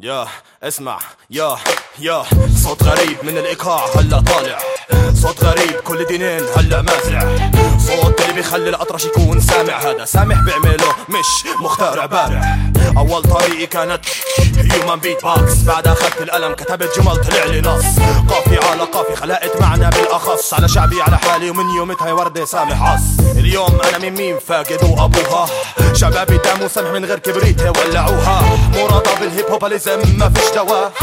يا اسمع يا صوت غريب من الايقاع هلا طالع، صوت غريب كل دينين هلا مازع، صوت اللي بيخلي الاطرش يكون سامع. هذا سامح بيعمله مش مخترع بارع. اول طريقي كانت هيومن بيت باكس، بعدها اخذت القلم كتبت جمل طلع لي نص، قافي على قافي خلقت معنى بالاخص، على شعبي على حالي ومن يومتها يا وردة سامح عص. اليوم انا من ميم فاقد وابوها، شبابي داموا سمح من غير كبريت ولعوها، مرادة بالهيب هوباليزم ما فيش دواء.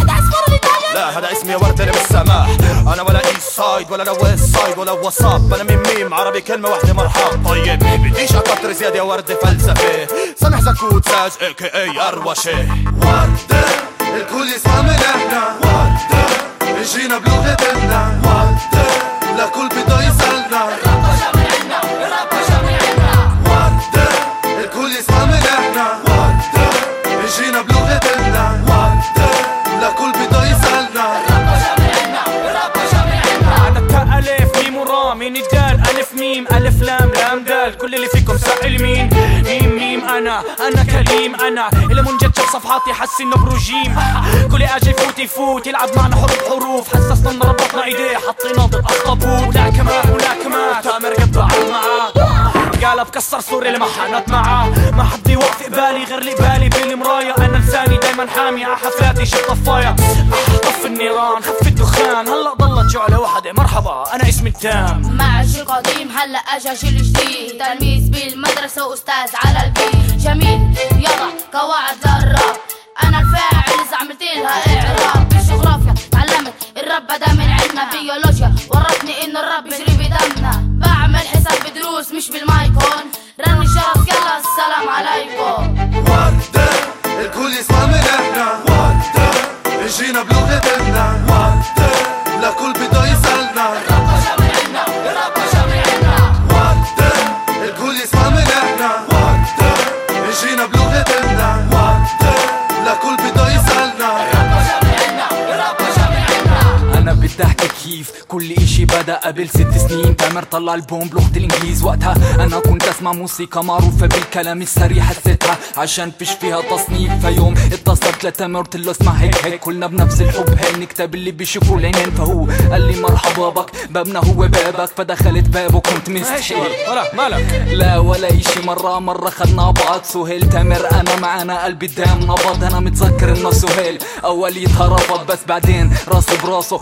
لا هذا اسمي وردة بالسماح، انا ولا ايست سايد ولا ويست سايد ولا واتساب، انا من ميم عربي كلمة واحدة مرحب. طيب بديش اكتر زيادة يا وردة فلسفة، سامح زكوت ساج اي كي اي اروشة. وردة الكل يسمع من احنا، وردة جينا بلغتنا، وردة لكل بده يسألنا، الرب جميعنا الرب جميعنا. وردة الكل يسمع من احنا، وردة جينا بلغتنا، وردة لكل بده يسألنا، الرب جميعنا الرب جميعنا. أنا كألف ميم ورا مين الدال، ألف ميم ألف لام لام دال، كل اللي فيكم سائل مين ميم ميم. أنا كريم، أنا اللي منجد شاف صفحاتي حس إنه بروجيم، كل أجي يفوت يلعب معنا حروف حسسنا ربطنا إيديه حطينا ضد أخطبوط. لا كمان تامر قطع معاه، قالب كسر سوري اللي ما حانت معاه، ما حد يوقف قبالي غير اللي بالي بالمراية. أنا لساني دايما حامي ع حفلاتي شي طفايا، طف النيران خف الدخان، هلا ضلت شعلة واحدة مرحبا أنا اسمي التام. مع جيل قديم هلا اجا جيل جديد، تلميذ بالمدرسة واستاذ على البيت، جميل يضع قواعد للراب، انا الفاعل اذا عملت لها اعراب. بالجغرافيا تعلمت الرب بدا من عنا، بيولوجيا ورتني انه الرب بيجري بدمنا، بعمل حساب بدروس مش بالمايكون، رن الجرس يلا السلام عليكم. وردة الكل يسمع من احنا، وردة جينا بلغتنا، وردة لكل بده يسألنا، الرب جميعنا الرب جميعنا. وردة الكل يسمع من احنا، وردة جينا بلغتنا، وردة لكل بده يسألنا، الرب جميعنا الرب جميعنا. أنا بدي أحكي كيف كل إشي بدأ قبل 6 سنين، تامر طلع البوم بلغة الإنجليز، وقتها أنا كنت أسمع موسيقى معروفة بالكلام السريع، حسيتها عشان فيش فيها تصنيف. فيوم اتصلت لتامر قلت له اسمع هيك كلنا بنفس الحب، هي نكتب اللي بيشوفوا العينين. فهو قال لي مرحبا بك بابنا هو بابك، فدخلت بابه كنت مستحي. مالك لا ولا إشي، مرة خدنا بعض سهيل تامر أنا معانا قلبي دام نبض. أنا متذكر إنه سهيل أوليتها رفض، بس بعدين راسي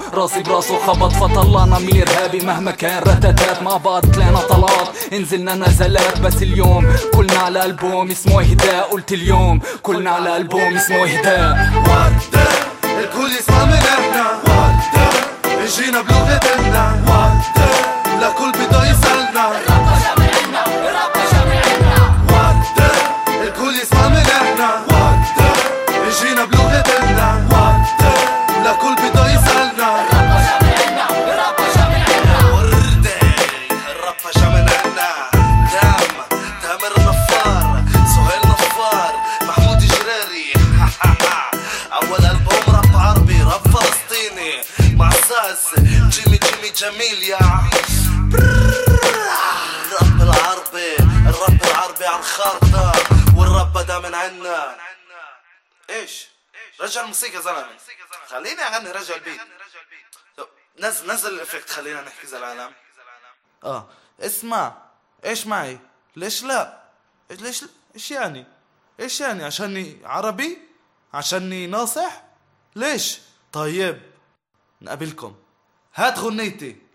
براسه خبط، فطلعنا من الإرهابي مهما كان رتاتات مع بعض، طلعنا طلعات نزلنا نزلات. بس اليوم كلنا على ألبوم اسمه إهداء، قلت اليوم كلنا على ألبوم اسمه إهداء. وردة الكل يسمع من احنا، وردة جينا بلغتنا، وردة لكل بده يسألنا، الرب جميعنا الرب جميعنا. وردة الكل يسمع من احنا، وردة جينا بلغتنا، وردة لكل بده يسألنا، الرب جميعنا الرب جميعنا. وردة الرب جميعنا، تامر نفار، سهيل نفار، محمود جراري أول ألبوم راب عربي راب فلسطيني مع ساز جيمي جميل يا الرب العربي على الخارطة، والرب بدا من عنا. ايش رجع الموسيقى زلمة، خليني اغني رجع البيت، نزل الافكت خلينا نحكي زي العالم. اسمع ايش معي، ليش لا ايش يعني عشاني عربي، عشاني ناصح، ليش؟ طيب نقابلكم، هات غنيتي.